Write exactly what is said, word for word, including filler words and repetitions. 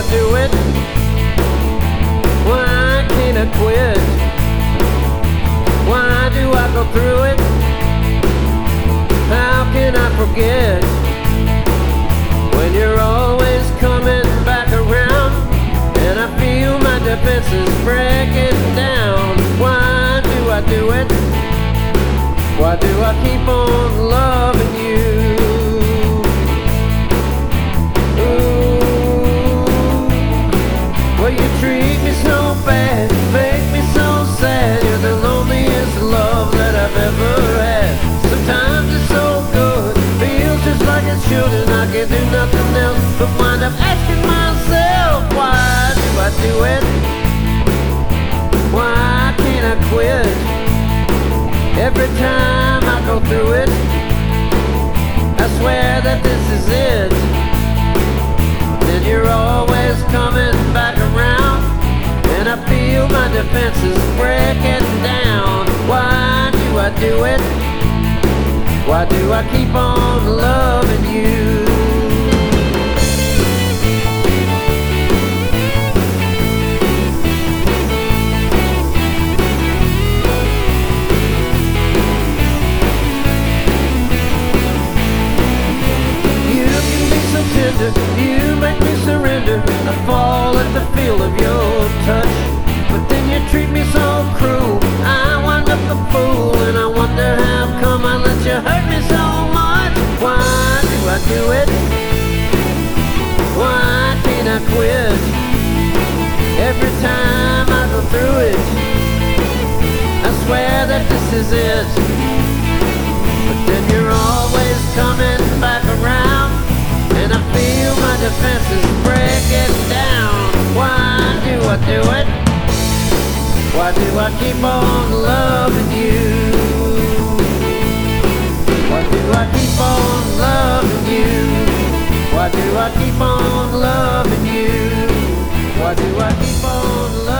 do it? Why can't I quit? Why do I go through it? How can I forget when you're always coming back around and I feel my defenses breaking down? Why do I do it? Why do I keep on loving you? Well, you treat me so bad, make me so sad. You're the loneliest love that I've ever had. Sometimes it's so good, feels just like it should, and I can do nothing else but wind up asking myself, why do I do it? Why can't I quit? Every time I go through it, I swear that this is it. Then you're always coming back around and I feel my defenses breaking down. Why do I do it? Why do I keep on loving you? You can be so tender, you make me surrender. I fall at the feel of your touch, but then you treat me so cruel. I wind up a fool, and I wonder how come I let you hurt me so much. Why do I do it? Why can't I quit? Every time I go through it, I swear that this is it. But then you're always coming back around and I feel my defenses breaking down. Why do I do it? Why do I keep on loving you? Why do I keep on loving you? Why do I keep on loving you? Why do I keep on loving you?